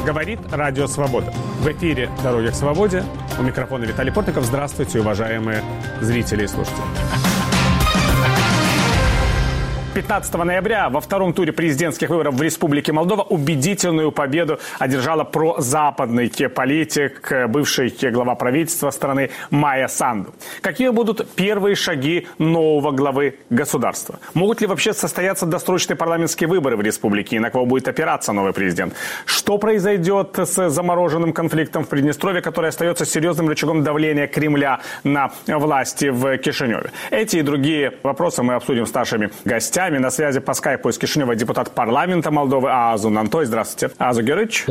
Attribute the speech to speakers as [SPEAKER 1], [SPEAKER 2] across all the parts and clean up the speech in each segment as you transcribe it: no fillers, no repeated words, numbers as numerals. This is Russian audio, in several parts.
[SPEAKER 1] Говорит Радио Свобода. В эфире «Дороги к свободе». У микрофона Виталий Портников. Здравствуйте, уважаемые зрители и слушатели. 15 ноября во втором туре президентских выборов в Республике Молдова убедительную победу одержала прозападный политик, бывший глава правительства страны Майя Санду. Какие будут первые шаги нового главы государства? Могут ли вообще состояться досрочные парламентские выборы в республике и на кого будет опираться новый президент? Что произойдет с замороженным конфликтом в Приднестровье, который остается серьезным рычагом давления Кремля на власти в Кишиневе? Эти и другие вопросы мы обсудим с нашими гостями. На связи по скайпу из Кишинева депутат парламента Молдовы Аазу Нантой. Здравствуйте. Аазу Георгиевич.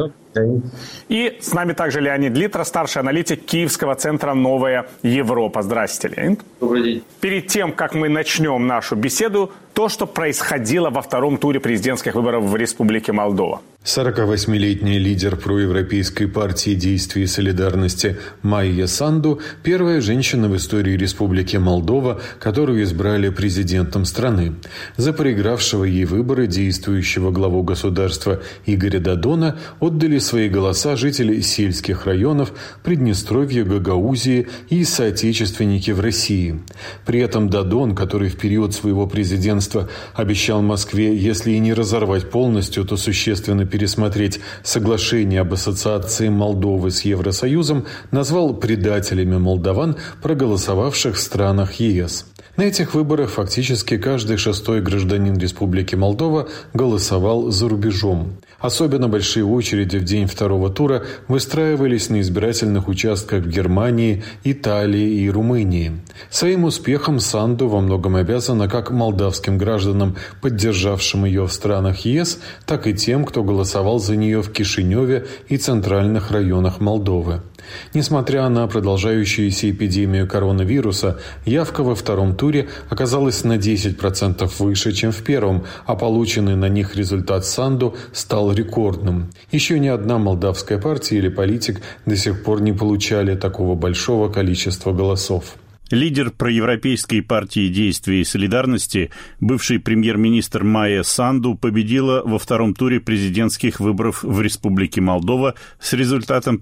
[SPEAKER 1] И с нами также Леонид Литра, старший аналитик Киевского центра «Новая Европа». Здравствуйте, Леонид.
[SPEAKER 2] Добрый день.
[SPEAKER 1] Перед тем, как мы начнем нашу беседу, то, что происходило во втором туре президентских выборов в Республике Молдова.
[SPEAKER 3] 48-летний лидер проевропейской партии «Действия и солидарности» Майя Санду – первая женщина в истории Республики Молдова, которую избрали президентом страны. За проигравшего ей выборы действующего главу государства Игоря Додона отдали свои голоса жители сельских районов Приднестровья, Гагаузии и соотечественники в России. При этом Додон, который в период своего президентства обещал Москве, если и не разорвать полностью, то существенно пересмотреть соглашение об ассоциации Молдовы с Евросоюзом, назвал предателями молдаван, проголосовавших в странах ЕС. На этих выборах фактически каждый шестой гражданин Республики Молдова голосовал за рубежом. Особенно большие очереди в день второго тура выстраивались на избирательных участках в Германии, Италии и Румынии. Своим успехом Санду во многом обязана как молдавским гражданам, поддержавшим ее в странах ЕС, так и тем, кто голосовал за нее в Кишиневе и центральных районах Молдовы. Несмотря на продолжающуюся эпидемию коронавируса, явка во втором туре оказалась на 10% выше, чем в первом, а полученный на них результат Санду стал рекордным. Еще ни одна молдавская партия или политик до сих пор не получали такого большого количества голосов.
[SPEAKER 4] Лидер проевропейской партии «Действия и солидарности», бывший премьер-министр Майя Санду, победила во втором туре президентских выборов в Республике Молдова с результатом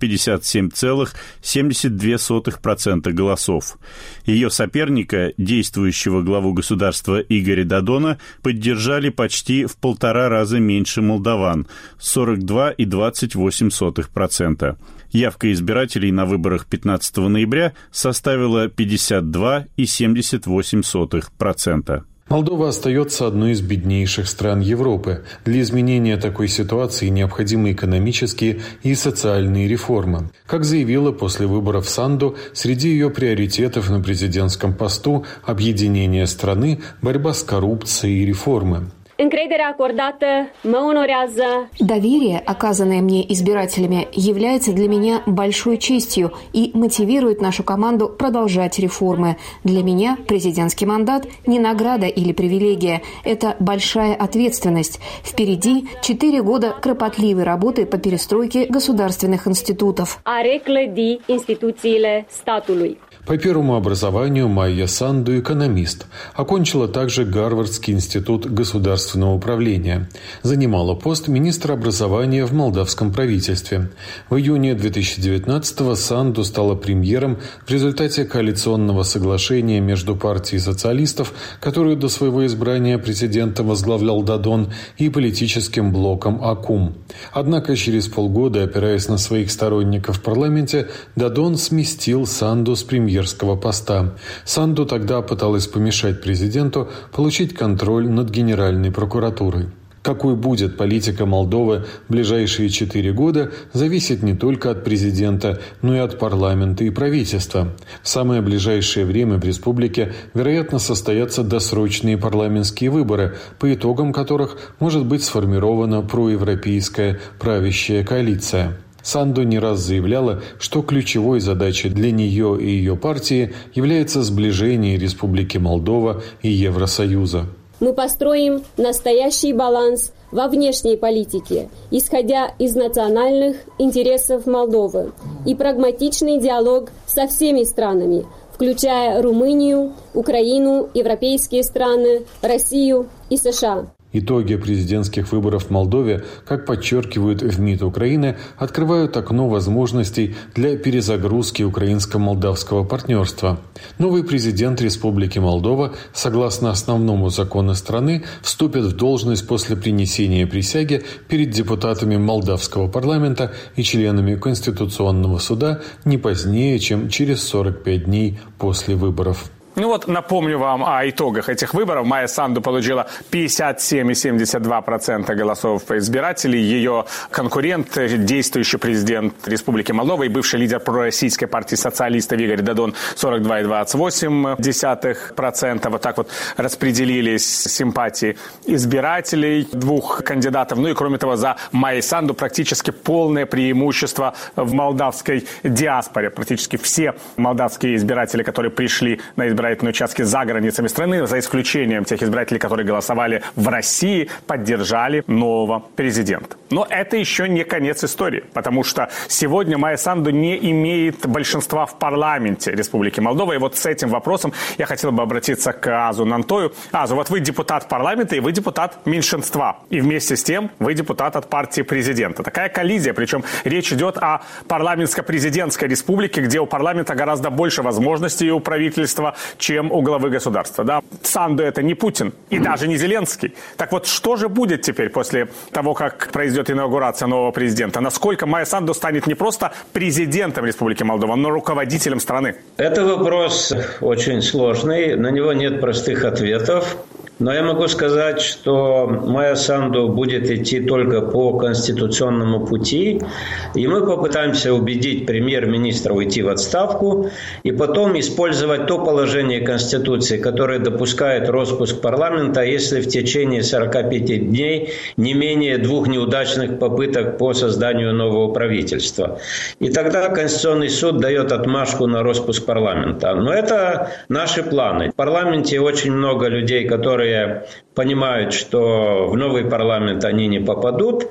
[SPEAKER 4] 57,72% голосов. Ее соперника, действующего главу государства Игоря Додона, поддержали почти в 1,5 раза меньше молдаван – 42,28%. Явка избирателей на выборах 15 ноября составила 52,78%.
[SPEAKER 3] Молдова остается одной из беднейших стран Европы. Для изменения такой ситуации необходимы экономические и социальные реформы. Как заявила после выборов Санду, среди ее приоритетов на президентском посту объединение страны, борьба с коррупцией и реформы.
[SPEAKER 5] Доверие, оказанное мне избирателями, является для меня большой честью и мотивирует нашу команду продолжать реформы. Для меня президентский мандат не награда или привилегия. Это большая ответственность. Впереди 4 года кропотливой работы по перестройке государственных институтов.
[SPEAKER 3] По первому образованию Майя Санду – экономист. Окончила также Гарвардский институт государственного управления. Занимала пост министра образования в молдавском правительстве. В июне 2019-го Санду стала премьером в результате коалиционного соглашения между партией социалистов, которую до своего избрания президентом возглавлял Додон, и политическим блоком АКУМ. Однако через полгода, опираясь на своих сторонников в парламенте, Додон сместил Санду с премьерского поста. Санду тогда пыталась помешать президенту получить контроль над Генеральной прокуратурой. Какой будет политика Молдовы в ближайшие 4 года, зависит не только от президента, но и от парламента и правительства. В самое ближайшее время в республике, вероятно, состоятся досрочные парламентские выборы, по итогам которых может быть сформирована проевропейская правящая коалиция. Санду не раз заявляла, что ключевой задачей для нее и ее партии является сближение Республики Молдова и Евросоюза.
[SPEAKER 6] Мы построим настоящий баланс во внешней политике, исходя из национальных интересов Молдовы, и прагматичный диалог со всеми странами, включая Румынию, Украину, европейские страны, Россию и США.
[SPEAKER 3] Итоги президентских выборов в Молдове, как подчеркивают в МИД Украины, открывают окно возможностей для перезагрузки украинско-молдавского партнерства. Новый президент Республики Молдова, согласно основному закону страны, вступит в должность после принесения присяги перед депутатами молдавского парламента и членами Конституционного суда не позднее, чем через 45 дней после выборов.
[SPEAKER 1] Ну вот, напомню вам о итогах этих выборов. Майя Санду получила 57,72% голосов избирателей. Ее конкурент, действующий президент Республики Молдова и бывший лидер пророссийской партии социалистов Игорь Додон, 42,28%. Вот так вот распределились симпатии избирателей двух кандидатов. Ну и кроме того, за Майей Санду практически полное преимущество в молдавской диаспоре. Практически все молдавские избиратели, которые пришли на избирательные участки за границами страны, за исключением тех избирателей, которые голосовали в России, поддержали нового президента. Но это еще не конец истории, потому что сегодня Майя Санду не имеет большинства в парламенте Республики Молдова. И вот с этим вопросом я хотел бы обратиться к Азу Нантою. Азу, вот вы депутат парламента и вы депутат меньшинства. И вместе с тем вы депутат от партии президента. Такая коллизия, причем речь идет о парламентско-президентской республике, где у парламента гораздо больше возможностей у правительства, чем у главы государства. Да? Санду это не Путин и даже не Зеленский. Так вот, что же будет теперь после того, как произойдет инаугурация нового президента? Насколько Майя Санду станет не просто президентом Республики Молдова, но руководителем страны?
[SPEAKER 2] Это вопрос очень сложный, на него нет простых ответов. Но я могу сказать, что Майя Санду будет идти только по конституционному пути, и мы попытаемся убедить премьер-министра уйти в отставку и потом использовать то положение Конституции, которое допускает распуск парламента, если в течение 45 дней не менее 2 неудачных попыток по созданию нового правительства. И тогда Конституционный суд дает отмашку на распуск парламента. Но это наши планы. В парламенте очень много людей, которые понимают, что в новый парламент они не попадут,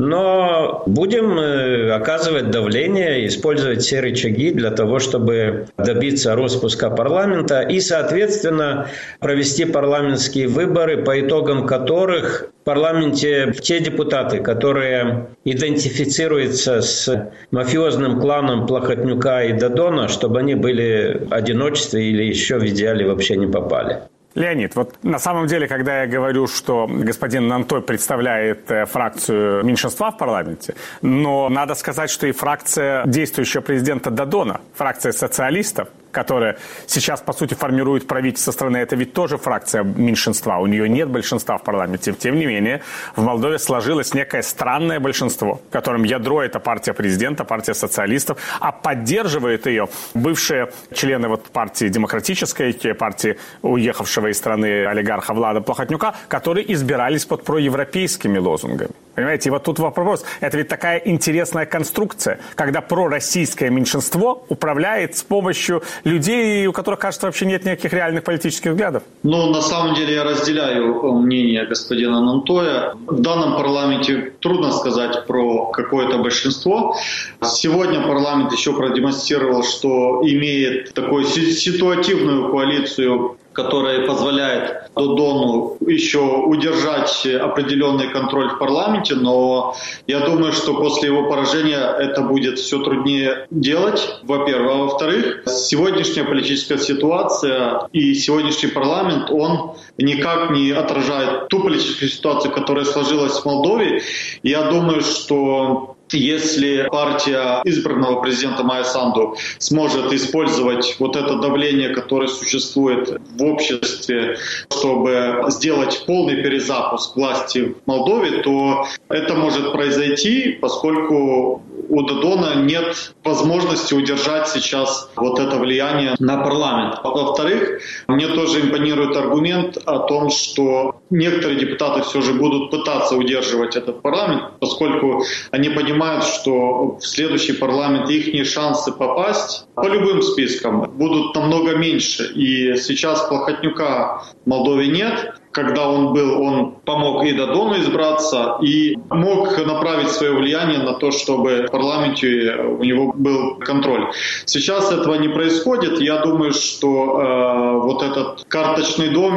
[SPEAKER 2] но будем оказывать давление, использовать все рычаги для того, чтобы добиться распуска парламента и, соответственно, провести парламентские выборы, по итогам которых в парламенте те депутаты, которые идентифицируются с мафиозным кланом Плохотнюка и Додона, чтобы они были в одиночестве или еще в идеале вообще не попали.
[SPEAKER 1] Леонид, вот на самом деле, когда я говорю, что господин Нантой представляет фракцию меньшинства в парламенте, но надо сказать, что и фракция действующего президента Додона, фракция социалистов, которая сейчас, по сути, формирует правительство страны, это ведь тоже фракция меньшинства. У нее нет большинства в парламенте. Тем не менее, в Молдове сложилось некое странное большинство, в котором ядро – это партия президента, партия социалистов, а поддерживает ее бывшие члены партии демократической, партии уехавшего из страны олигарха Влада Плохотнюка, которые избирались под проевропейскими лозунгами. Понимаете, и вот тут вопрос. Это ведь такая интересная конструкция, когда пророссийское меньшинство управляет с помощью людей, у которых, кажется, вообще нет никаких реальных политических взглядов.
[SPEAKER 7] Ну, на самом деле, я разделяю мнение господина Нантоя. В данном парламенте трудно сказать про какое-то большинство. Сегодня парламент еще продемонстрировал, что имеет такую ситуативную коалицию, которая позволяет Додону еще удержать определенный контроль в парламенте, но я думаю, что после его поражения это будет все труднее делать, во-первых. А во-вторых, сегодняшняя политическая ситуация и сегодняшний парламент, он никак не отражает ту политическую ситуацию, которая сложилась в Молдове. Я думаю, что если партия избранного президента Майя Санду сможет использовать вот это давление, которое существует в обществе, чтобы сделать полный перезапуск власти в Молдове, то это может произойти, поскольку у Додона нет возможности удержать сейчас вот это влияние на парламент. Во-вторых, мне тоже импонирует аргумент о том, что некоторые депутаты все же будут пытаться удерживать этот парламент, поскольку они понимают, что в следующий парламент их шансы попасть по любым спискам будут намного меньше. И сейчас Плохотнюка в Молдове нет. Когда он был, он помог и Додону избраться, и мог направить свое влияние на то, чтобы в парламенте у него был контроль. Сейчас этого не происходит. Я думаю, что вот этот карточный домик,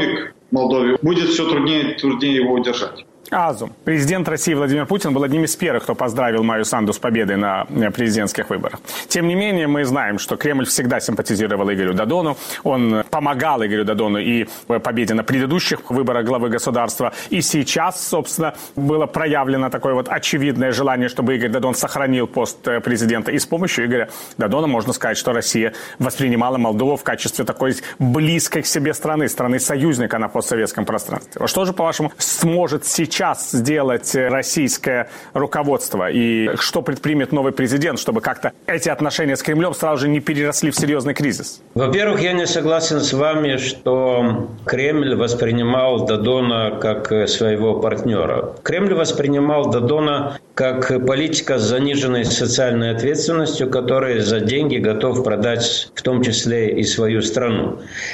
[SPEAKER 7] Молдове, будет все труднее и труднее его удержать.
[SPEAKER 1] Азу. Президент России Владимир Путин был одним из первых, кто поздравил Майю Санду с победой на президентских выборах. Тем не менее, мы знаем, что Кремль всегда симпатизировал Игорю Додону. Он помогал Игорю Додону и в победе на предыдущих выборах главы государства. И сейчас, собственно, было проявлено такое вот очевидное желание, чтобы Игорь Додон сохранил пост президента. И с помощью Игоря Додона можно сказать, что Россия воспринимала Молдову в качестве такой близкой к себе страны-союзника на постсоветском пространстве. Что же, по-вашему, сможет сейчас сделать российское руководство? И что предпримет новый президент, чтобы как-то эти отношения с Кремлем сразу же не переросли в серьезный кризис?
[SPEAKER 2] Во-первых, я не согласен с вами, что Кремль воспринимал Додона как своего партнера. Кремль воспринимал Додона как политика с заниженной социальной ответственностью, который за деньги готов продать в том числе и свою страну.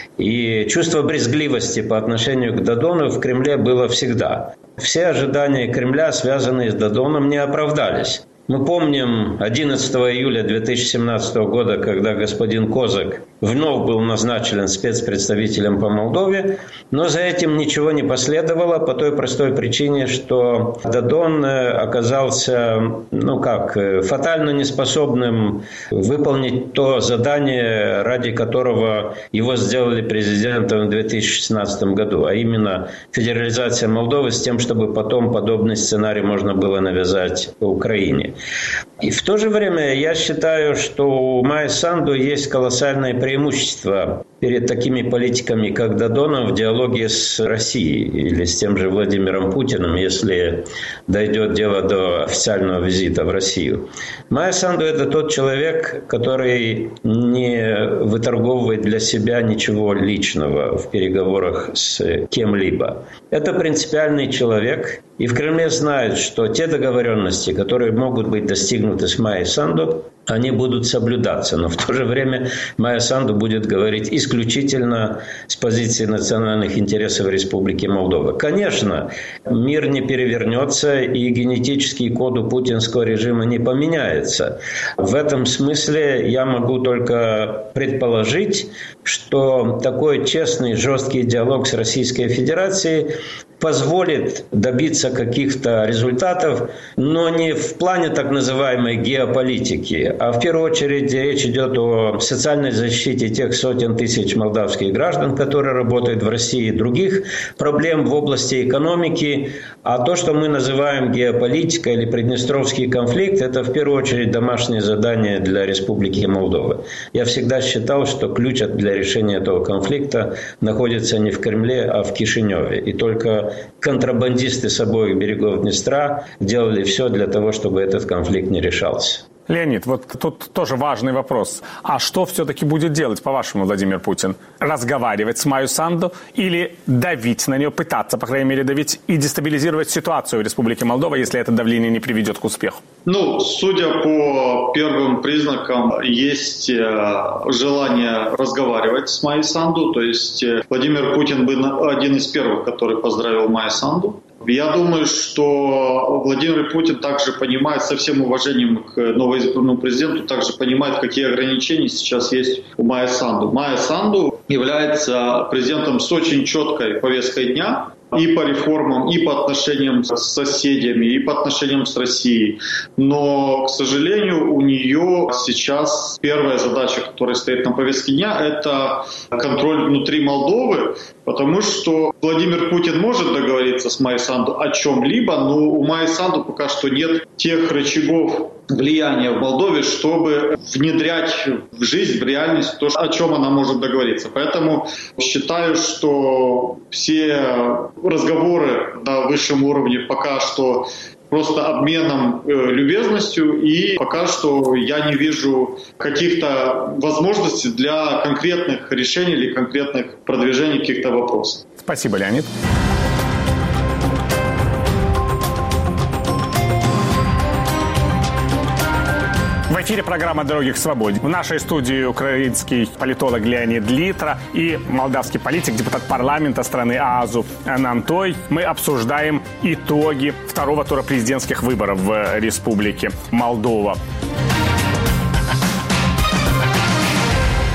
[SPEAKER 2] И чувство брезгливости по отношению к Додону в Кремле было всегда. Все ожидания Кремля, связанные с Додоном, не оправдались. Мы помним 11 июля 2017 года, когда господин Козак вновь был назначен спецпредставителем по Молдове, но за этим ничего не последовало по той простой причине, что Додон оказался, фатально неспособным выполнить то задание, ради которого его сделали президентом в 2016 году, а именно федерализация Молдовы с тем, чтобы потом подобный сценарий можно было навязать Украине. И в то же время я считаю, что у Майи Санду есть колоссальное преимущество перед такими политиками, как Додон, в диалоге с Россией или с тем же Владимиром Путиным, если дойдет дело до официального визита в Россию. Майя Санду – это тот человек, который не выторговывает для себя ничего личного в переговорах с кем-либо. Это принципиальный человек, и в Кремле знают, что те договоренности, которые могут быть достигнуты с Майей Санду, они будут соблюдаться. Но в то же время Майя Санду будет говорить исключительно с позиции национальных интересов Республики Молдова. Конечно, мир не перевернется и генетический код у путинского режима не поменяется. В этом смысле я могу только предположить, что такой честный, жесткий диалог с Российской Федерацией позволит добиться каких-то результатов, но не в плане так называемой геополитики, а в первую очередь речь идет о социальной защите тех сотен тысяч молдавских граждан, которые работают в России, других проблем в области экономики. А то, что мы называем геополитикой или приднестровский конфликт, это в первую очередь домашнее задание для Республики Молдова. Я всегда считал, что ключ для решения этого конфликта находится не в Кремле, а в Кишиневе. И только контрабандисты с обоих берегов Днестра делали все для того, чтобы этот конфликт не решался.
[SPEAKER 1] Леонид, вот тут тоже важный вопрос. А что все-таки будет делать, по-вашему, Владимир Путин? Разговаривать с Майей Санду или давить на нее, пытаться, по крайней мере, давить и дестабилизировать ситуацию в Республике Молдова, если это давление не приведет к успеху?
[SPEAKER 7] Судя по первым признакам, есть желание разговаривать с Майей Санду. То есть Владимир Путин был один из первых, который поздравил Майю Санду. Я думаю, что Владимир Путин также понимает, со всем уважением к новоизбранному президенту, также понимает, какие ограничения сейчас есть у Майи Санду. Майя Санду является президентом с очень четкой повесткой дня, и по реформам, и по отношениям с соседями, и по отношениям с Россией. Но, к сожалению, у нее сейчас первая задача, которая стоит на повестке дня, это контроль внутри Молдовы, потому что Владимир Путин может договориться с Майей Санду о чем-либо, но у Майи Санду пока что нет тех рычагов влияния в Молдове, чтобы внедрять в жизнь, в реальность то, о чем она может договориться. Поэтому считаю, что все разговоры на высшем уровне пока что просто обменом любезностью, и пока что я не вижу каких-то возможностей для конкретных решений или конкретных продвижений каких-то вопросов.
[SPEAKER 1] Спасибо, Леонид. В эфире программа «Дороги к свободе». В нашей студии украинский политолог Леонид Литра и молдавский политик, депутат парламента страны Азу Нантой. Мы обсуждаем итоги второго тура президентских выборов в Республике Молдова.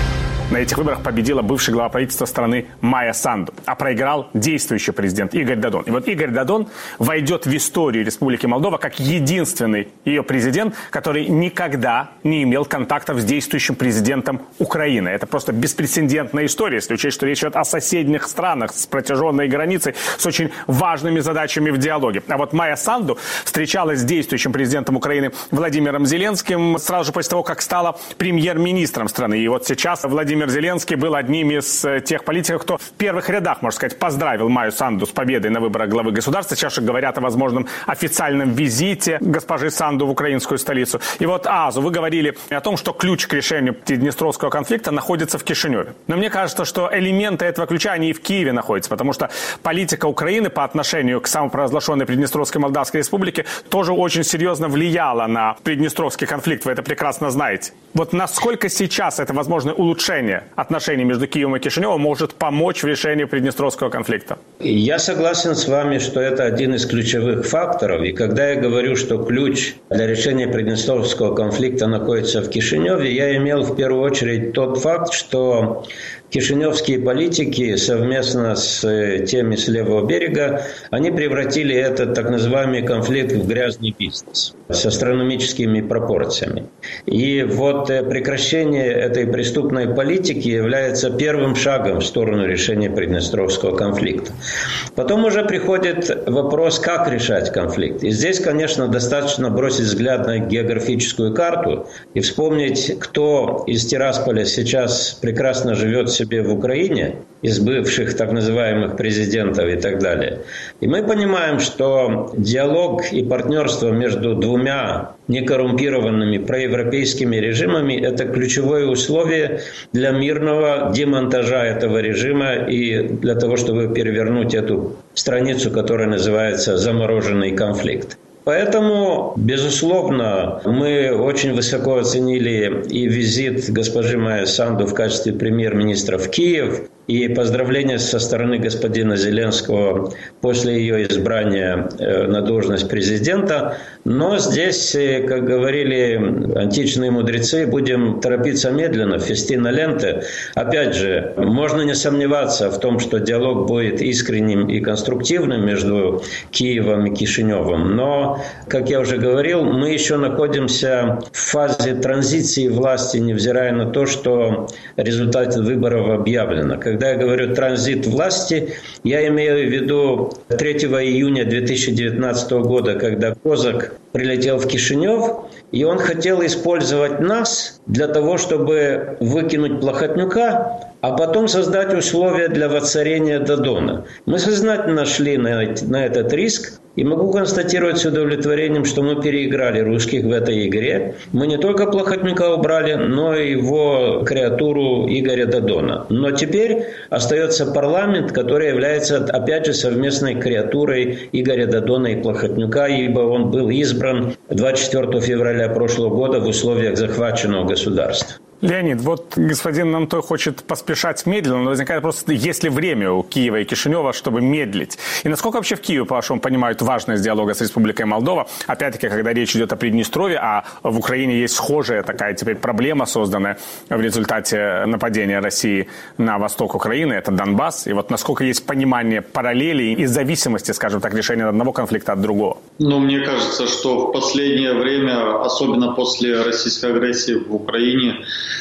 [SPEAKER 1] На этих выборах победила бывший глава правительства страны Майя Санду, а проиграл действующий президент Игорь Додон. И вот Игорь Додон войдет в историю Республики Молдова как единственный ее президент, который никогда не имел контактов с действующим президентом Украины. Это просто беспрецедентная история, если учесть, что речь идет о соседних странах с протяженной границей, с очень важными задачами в диалоге. А вот Майя Санду встречалась с действующим президентом Украины Владимиром Зеленским сразу же после того, как стала премьер-министром страны. И вот сейчас Владимир Зеленский был одним из тех политиков, кто в первых рядах, можно сказать, поздравил Майю Санду с победой на выборах главы государства. Сейчас же говорят о возможном официальном визите госпожи Санду в украинскую столицу. И вот, Азу, вы говорили о том, что ключ к решению Приднестровского конфликта находится в Кишиневе. Но мне кажется, что элементы этого ключа, они и в Киеве находятся, потому что политика Украины по отношению к самопровозглашенной Приднестровской Молдавской Республике тоже очень серьезно влияла на Приднестровский конфликт. Вы это прекрасно знаете. Вот насколько сейчас это возможное улучшение отношений между Киевом и Кишиневым может помочь в решении Приднестровского конфликта?
[SPEAKER 2] Я согласен с вами, что это один из ключевых факторов. И когда я говорю, что ключ для решения Приднестровского конфликта находится в Кишиневе, я имел в первую очередь тот факт, что кишиневские политики совместно с теми с левого берега, они превратили этот так называемый конфликт в грязный бизнес с астрономическими пропорциями. И вот прекращение этой преступной политики является первым шагом в сторону решения Приднестровского конфликта. Потом уже приходит вопрос, как решать конфликт. И здесь, конечно, достаточно бросить взгляд на географическую карту и вспомнить, кто из Тирасполя сейчас прекрасно живет себе в Украине, из бывших так называемых президентов и так далее. И мы понимаем, что диалог и партнерство между двумя некоррумпированными проевропейскими режимами – это ключевое условие для мирного демонтажа этого режима и для того, чтобы перевернуть эту страницу, которая называется «замороженный конфликт». Поэтому, безусловно, мы очень высоко оценили и визит госпожи Майи Санду в качестве премьер-министра в Киев, и поздравления со стороны господина Зеленского после ее избрания на должность президента. Но здесь, как говорили античные мудрецы, будем торопиться медленно, фестина ленте. Опять же, можно не сомневаться в том, что диалог будет искренним и конструктивным между Киевом и Кишиневым. Но, как я уже говорил, мы еще находимся в фазе транзиции власти, невзирая на то, что результаты выборов объявлены. Когда я говорю «транзит власти», я имею в виду 3 июня 2019 года, когда Козак прилетел в Кишинев, и он хотел использовать нас для того, чтобы выкинуть Плохотнюка, а потом создать условия для воцарения Додона. Мы сознательно шли на этот риск, и могу констатировать с удовлетворением, что мы переиграли русских в этой игре. Мы не только Плохотнюка убрали, но и его креатуру Игоря Додона. Но теперь остается парламент, который является, опять же, совместной креатурой Игоря Додона и Плохотнюка, ибо он был избран 24 февраля прошлого года в условиях захваченного государства.
[SPEAKER 1] Леонид, вот господин Нантой хочет поспешать медленно, но возникает вопрос, есть ли время у Киева и Кишинева, чтобы медлить? И насколько вообще в Киеве, по-вашему, понимают важность диалога с Республикой Молдова? Опять-таки, когда речь идет о Приднестровье, а в Украине есть схожая такая теперь проблема, созданная в результате нападения России на восток Украины, это Донбасс. И вот насколько есть понимание параллелей и зависимости, скажем так, решения одного конфликта от другого?
[SPEAKER 7] Ну, мне кажется, что в последнее время, особенно после российской агрессии в Украине,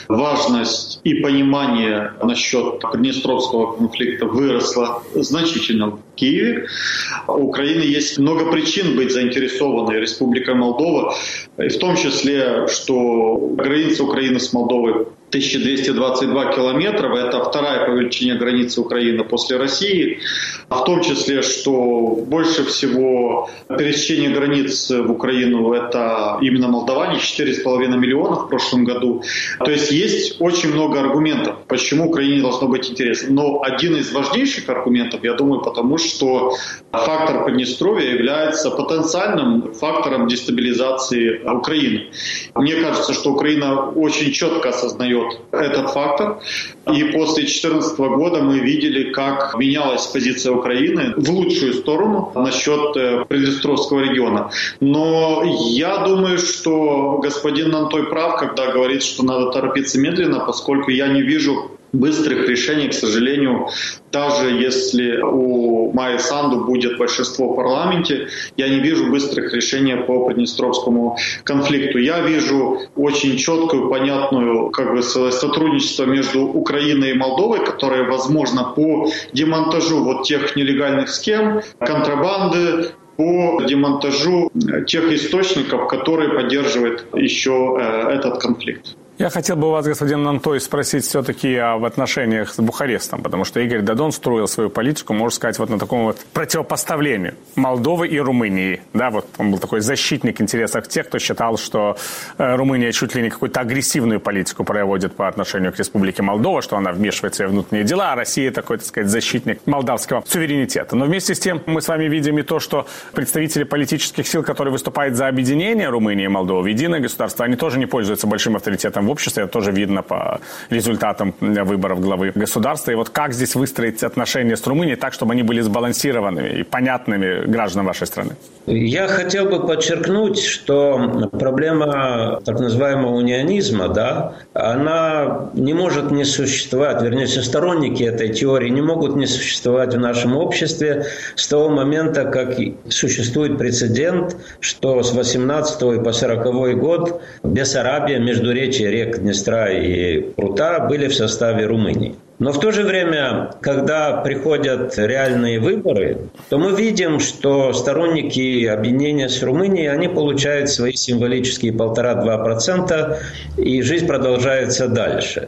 [SPEAKER 7] важность и понимание насчет Приднестровского конфликта выросла значительно в Киеве. У Украины есть много причин быть заинтересованной Республикой Молдова, и в том числе, что граница Украины с Молдовой 1222 километра, это вторая по величине граница Украины после России, в том числе, что больше всего пересечение границ в Украину это именно молдаване, 4,5 миллиона в прошлом году. То есть есть очень много аргументов, почему Украине должно быть интересно. Но один из важнейших аргументов, я думаю, потому что фактор Приднестровья является потенциальным фактором дестабилизации Украины. Мне кажется, что Украина очень четко осознает этот фактор. И после 2014 года мы видели, как менялась позиция Украины в лучшую сторону насчет Приднестровского региона. Но я думаю, что господин Нантой прав, когда говорит, что надо торопиться медленно, поскольку я не вижу быстрых решений, к сожалению, даже если у Майи Санду будет большинство в парламенте, я не вижу быстрых решений по Приднестровскому конфликту. Я вижу очень четкую, понятную сотрудничество между Украиной и Молдовой, которое возможно по демонтажу вот тех нелегальных схем, контрабанды, по демонтажу тех источников, которые поддерживают еще этот конфликт.
[SPEAKER 1] Я хотел бы у вас, господин Нантой, спросить все-таки об отношениях с Бухарестом, потому что Игорь Додон строил свою политику, можно сказать, вот на таком вот противопоставлении Молдовы и Румынии. Да, вот он был такой защитник интересов тех, кто считал, что Румыния чуть ли не какую-то агрессивную политику проводит по отношению к Республике Молдова, что она вмешивается в внутренние дела, а Россия такой, так сказать, защитник молдавского суверенитета. Но вместе с тем мы с вами видим и то, что представители политических сил, которые выступают за объединение Румынии и Молдовы в единое государство, они тоже не пользуются большим авторитетом в обществе, это тоже видно по результатам выборов главы государства. И вот как здесь выстроить отношения с Румынией так, чтобы они были сбалансированными и понятными гражданам вашей страны?
[SPEAKER 2] Я хотел бы подчеркнуть, что проблема так называемого унионизма, да, она не может не существовать, вернее, сторонники этой теории не могут не существовать в нашем обществе с того момента, как существует прецедент, что с 18 и по 40 год Бессарабия, междуречье рек Днестра и Прута были в составе Румынии. Но в то же время, когда приходят реальные выборы, то мы видим, что сторонники объединения с Румынией, они получают свои символические 1,5-2%, и жизнь продолжается дальше.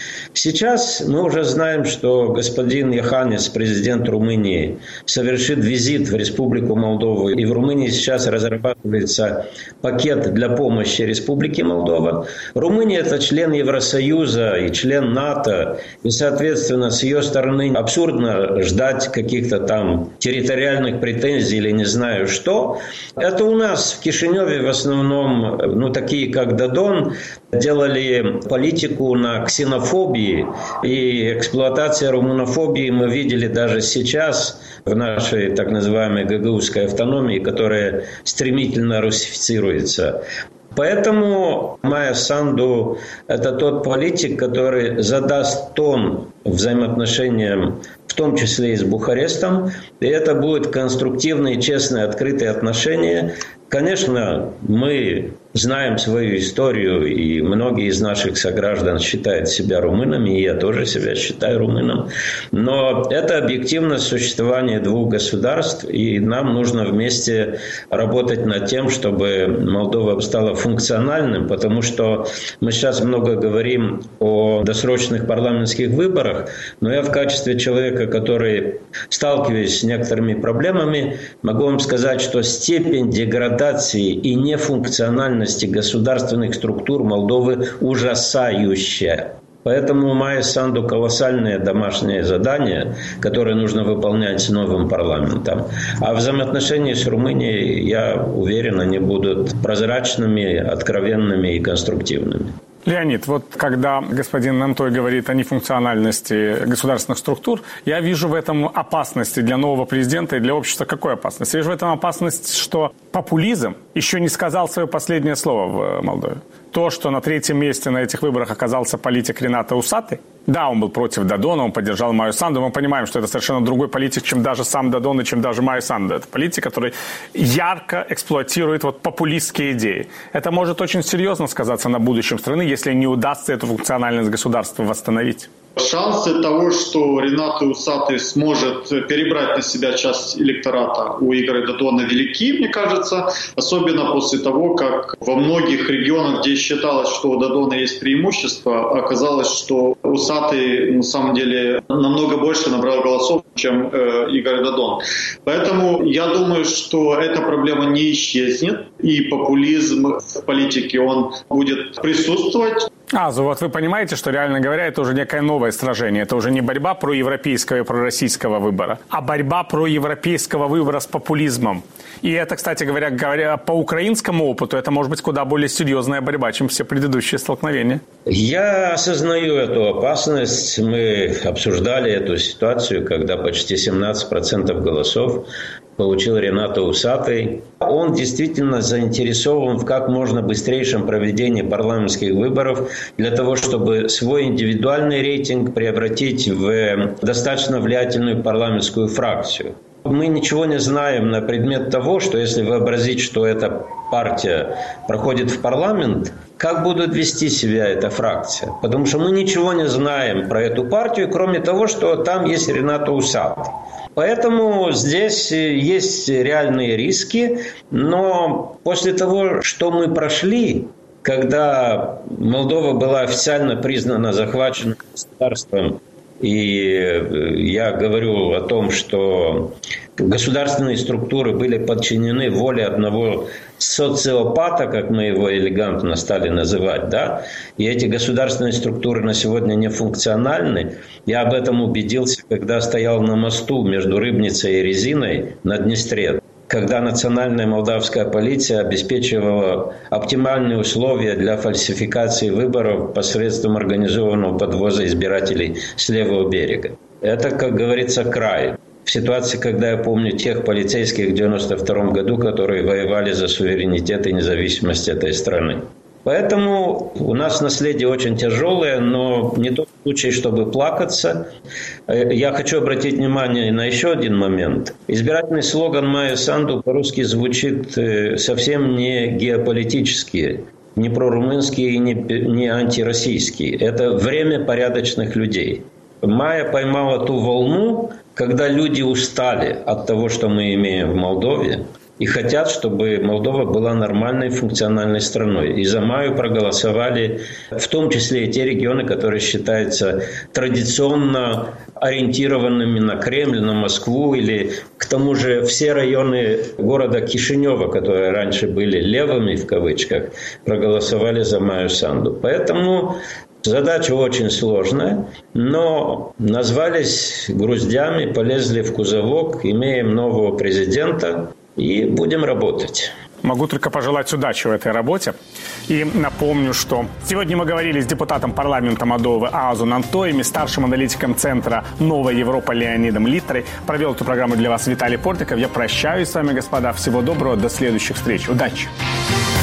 [SPEAKER 2] Сейчас мы уже знаем, что господин Йоханнис, президент Румынии, совершит визит в Республику Молдову. И в Румынии сейчас разрабатывается пакет для помощи Республике Молдова. Румыния – это член Евросоюза и член НАТО. И, соответственно, с ее стороны абсурдно ждать каких-то там территориальных претензий или не знаю что. Это у нас в Кишиневе в основном, такие как Додон, делали политику на ксенофобии. И эксплуатация румынофобии мы видели даже сейчас в нашей так называемой гагаузской автономии, которая стремительно русифицируется. Поэтому Майя Санду – это тот политик, который задаст тон взаимоотношениям, в том числе и с Бухарестом. И это будут конструктивные, честные, открытые отношения. Конечно, мы знаем свою историю, и многие из наших сограждан считают себя румынами, и я тоже себя считаю румыном. Но это объективность существования двух государств, и нам нужно вместе работать над тем, чтобы Молдова стала функциональным, потому что мы сейчас много говорим о досрочных парламентских выборах, но я в качестве человека, который сталкиваюсь с некоторыми проблемами, могу вам сказать, что степень деградации и нефункциональности государственных структур Молдовы ужасающая. Поэтому у Майи Санду колоссальное домашнее задание, которое нужно выполнять с новым парламентом. А взаимоотношения с Румынией, я уверен, они будут прозрачными, откровенными и конструктивными.
[SPEAKER 1] Леонид, вот когда господин Нантой говорит о нефункциональности государственных структур, я вижу в этом опасности для нового президента и для общества. Какой опасность? Я вижу в этом опасность, что популизм еще не сказал свое последнее слово в Молдове. То, что на третьем месте на этих выборах оказался политик Ренато Усатый, да, он был против Додона, он поддержал Майю Санду, мы понимаем, что это совершенно другой политик, чем даже сам Додон и чем даже Майя Санду. Это политик, который ярко эксплуатирует популистские идеи. Это может очень серьезно сказаться на будущем страны, если не удастся эту функциональность государства восстановить.
[SPEAKER 7] Шансы того, что Ренато Усатый сможет перебрать на себя часть электората у Игоря Додона, велики, мне кажется, особенно после того, как во многих регионах, где считалось, что у Додона есть преимущество, оказалось, что Усатый на самом деле намного больше набрал голосов, чем Игорь Додон. Поэтому я думаю, что эта проблема не исчезнет, и популизм в политике, он будет присутствовать.
[SPEAKER 1] Вот вы понимаете, что, реально говоря, это уже некое новое сражение. Это уже не борьба проевропейского и пророссийского выбора, а борьба проевропейского выбора с популизмом. И это, кстати говоря, по украинскому опыту, это может быть куда более серьезная борьба, чем все предыдущие столкновения.
[SPEAKER 2] Я осознаю эту опасность. Мы обсуждали эту ситуацию, когда почти 17% голосов получил Ренато Усатый. Он действительно заинтересован в как можно быстрейшем проведении парламентских выборов для того, чтобы свой индивидуальный рейтинг превратить в достаточно влиятельную парламентскую фракцию. Мы ничего не знаем на предмет того, что если вообразить, что эта партия проходит в парламент, как будет вести себя эта фракция. Потому что мы ничего не знаем про эту партию, кроме того, что там есть Ренато Усатый. Поэтому здесь есть реальные риски, но после того, что мы прошли, когда Молдова была официально признана захваченным государством, и я говорю о том, что государственные структуры были подчинены воле одного социопата, как мы его элегантно стали называть, да, и эти государственные структуры на сегодня не функциональны. Я об этом убедился, когда стоял на мосту между Рыбницей и Резиной на Днестре, когда национальная молдавская полиция обеспечивала оптимальные условия для фальсификации выборов посредством организованного подвоза избирателей с левого берега. Это, как говорится, край. В ситуации, когда я помню тех полицейских в 1992 году, которые воевали за суверенитет и независимость этой страны. Поэтому у нас наследие очень тяжелое, но не тот случай, чтобы плакаться. Я хочу обратить внимание на еще один момент. Избирательный слоган Майя Санду по-русски звучит совсем не геополитически, не прорумынский и не антироссийский. Это время порядочных людей. Майя поймала ту волну, когда люди устали от того, что мы имеем в Молдове, и хотят, чтобы Молдова была нормальной функциональной страной. И за Майю проголосовали в том числе и те регионы, которые считаются традиционно ориентированными на Кремль, на Москву, или к тому же все районы города Кишинева, которые раньше были левыми в кавычках, проголосовали за Майю Санду. Поэтому задача очень сложная, но назвались груздями, полезли в кузовок, имеем нового президента и будем работать.
[SPEAKER 1] Могу только пожелать удачи в этой работе. И напомню, что сегодня мы говорили с депутатом парламента Молдовы Аазу Нантоем и старшим аналитиком Центра «Новая Европа» Леонидом Литтрой. Провел эту программу для вас Виталий Портиков. Я прощаюсь с вами, господа. Всего доброго. До следующих встреч. Удачи!